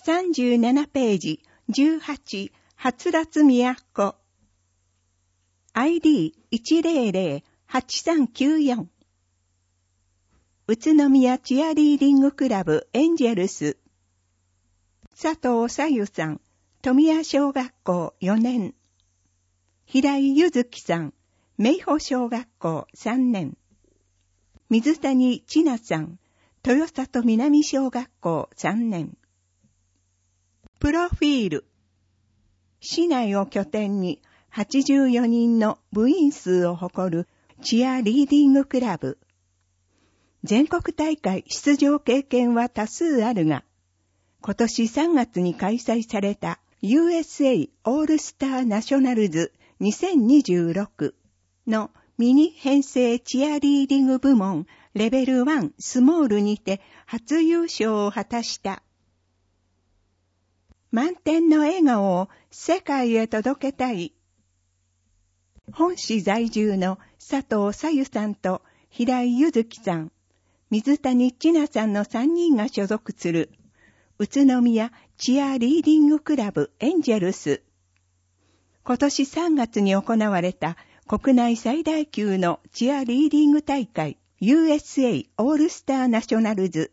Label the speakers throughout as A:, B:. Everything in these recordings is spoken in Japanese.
A: 37ページ、18、はつらつ都。ID100-8394。宇都宮チアリーディングクラブエンジェルス。佐藤さゆさん、富谷小学校4年。平井ゆずきさん、明保小学校3年。水谷千奈さん、豊里南小学校3年。プロフィール。市内を拠点に84人の部員数を誇るチアリーディングクラブ。全国大会出場経験は多数あるが、今年3月に開催された USA オールスターナショナルズ2026のミニ編成チアリーディング部門レベル1スモールにて初優勝を果たした。満点の笑顔を世界へ届けたい。本市在住の佐藤さゆさんと平井ゆずきさん、水谷千奈さんの3人が所属する宇都宮チアリーディングクラブエンジェルス。今年3月に行われた国内最大級のチアリーディング大会 USA オールスターナショナルズ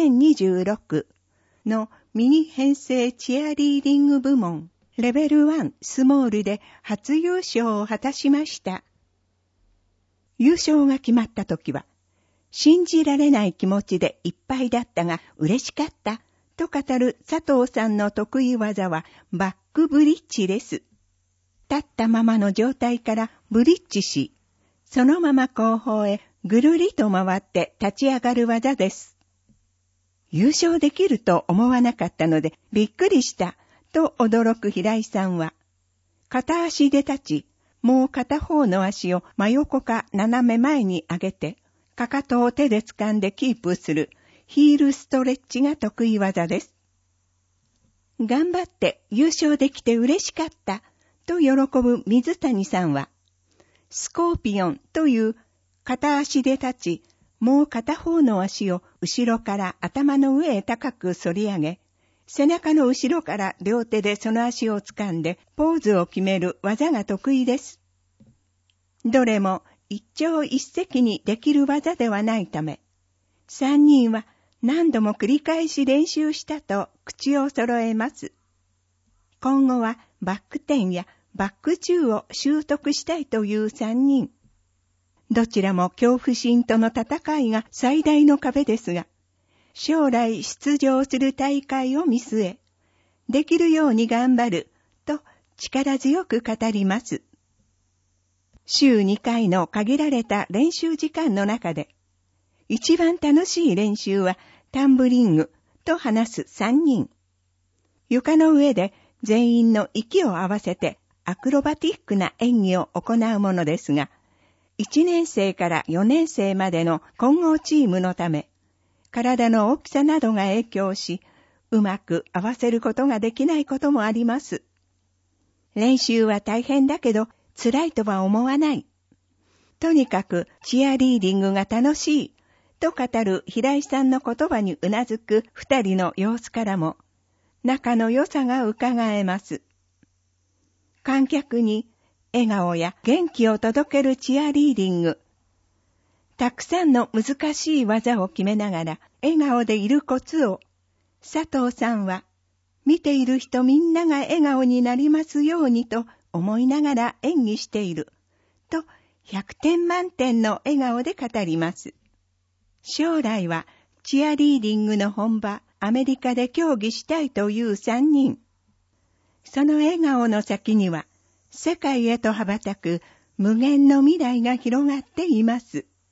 A: 2026のミニ編成チアリーディング部門レベル1スモールで初優勝を果たしました。優勝が決まった時は、信じられない気持ちでいっぱいだったが嬉しかったと語る佐藤さんの得意技はバックブリッジです。立ったままの状態からブリッジし、そのまま後方へぐるりと回って立ち上がる技です。優勝できると思わなかったのでびっくりしたと驚く平井さんは、片足で立ち、もう片方の足を真横か斜め前に上げて、かかとを手で掴んでキープするヒールストレッチが得意技です。頑張って優勝できて嬉しかったと喜ぶ水谷さんは、スコーピオンという片足で立ち、もう片方の足を後ろから頭の上へ高く反り上げ、背中の後ろから両手でその足を掴んでポーズを決める技が得意です。どれも一朝一夕にできる技ではないため、3人は何度も繰り返し練習したと口を揃えます。今後はバック10やバック10を習得したいという3人。どちらも恐怖心との戦いが最大の壁ですが、将来出場する大会を見据え、できるように頑張ると力強く語ります。週2回の限られた練習時間の中で、一番楽しい練習はタンブリングと話す3人。床の上で全員の息を合わせてアクロバティックな演技を行うものですが、1年生から4年生までの混合チームのため、体の大きさなどが影響し、うまく合わせることができないこともあります。練習は大変だけど、辛いとは思わない。とにかくチアリーディングが楽しいと語る平井さんの言葉にうなずく2人の様子からも仲の良さがうかがえます。観客に笑顔や元気を届けるチアリーディング。たくさんの難しい技を決めながら笑顔でいるコツを佐藤さんは見ている人みんなが笑顔になりますようにと思いながら演技していると100点満点の笑顔で語ります。将来はチアリーディングの本場アメリカで競技したいという3人。その笑顔の先には世界へと羽ばたく無限の未来が広がっています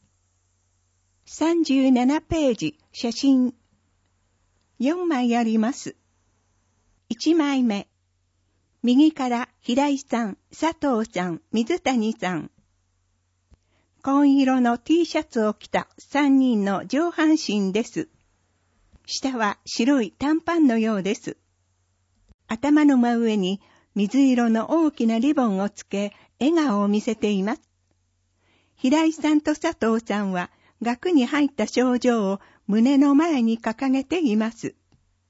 A: 。37ページ写真4枚あります。1枚目。右から平井さん、佐藤さん、水谷さん。紺色の T シャツを着た3人の上半身です。下は白い短パンのようです。頭の真上に水色の大きなリボンをつけ、笑顔を見せています。平井さんと佐藤さんは、額に入った賞状を胸の前に掲げています。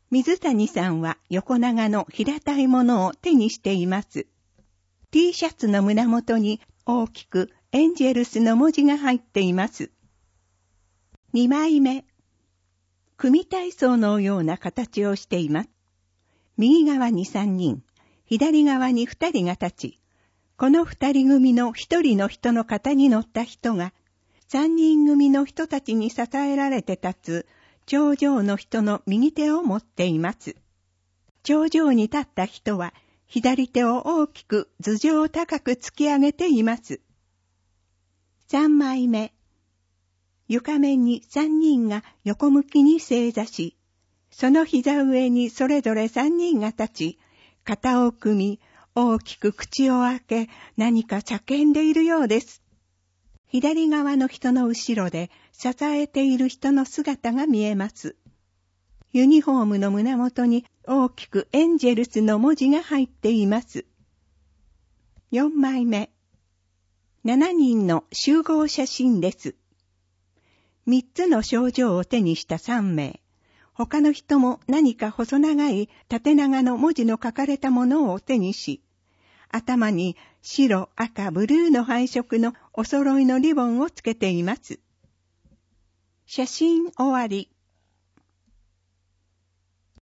A: 水谷さんは横長の平たいものを手にしています。T シャツの胸元に大きくエンジェルスの文字が入っています。2枚目。組体操のような形をしています。右側に3人、左側に2人が立ち、この2人組の1人の人の肩に乗った人が、3人組の人たちに支えられて立つ頂上の人の右手を持っています。頂上に立った人は、左手を大きく頭上を高く突き上げています。3枚目。床面に3人が横向きに正座し、その膝上にそれぞれ3人が立ち、肩を組み、大きく口を開け、何か叫んでいるようです。左側の人の後ろで支えている人の姿が見えます。ユニフォームの胸元に大きくエンジェルスの文字が入っています。4枚目。7人の集合写真です。3つの賞状を手にした3名。他の人も何か細長い縦長の文字の書かれたものを手にし、頭に白、赤、ブルーの配色のお揃いのリボンをつけています。写真終わり。